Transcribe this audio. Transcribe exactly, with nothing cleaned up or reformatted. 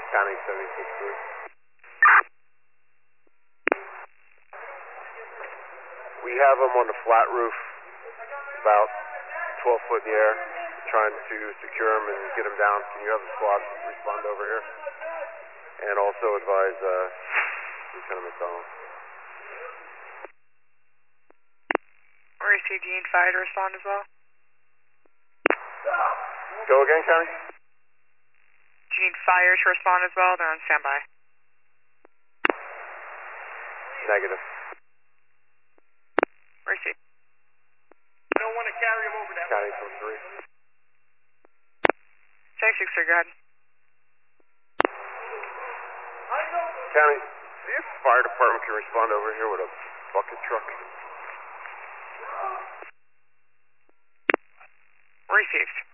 County seventy-six three. We have them on the flat roof, about twelve foot in the air, trying to secure them and get them down. Can you have the squad respond over here? And also advise uh, Lieutenant McDonald. Or is Gene Fire to respond as well? Go again, County? Gene Fire to respond as well? They're on standby. Negative. Where is he? I don't want to carry him over that way. County from three. six six three, go ahead. County, see if fire department can respond over here with a bucket truck. Received.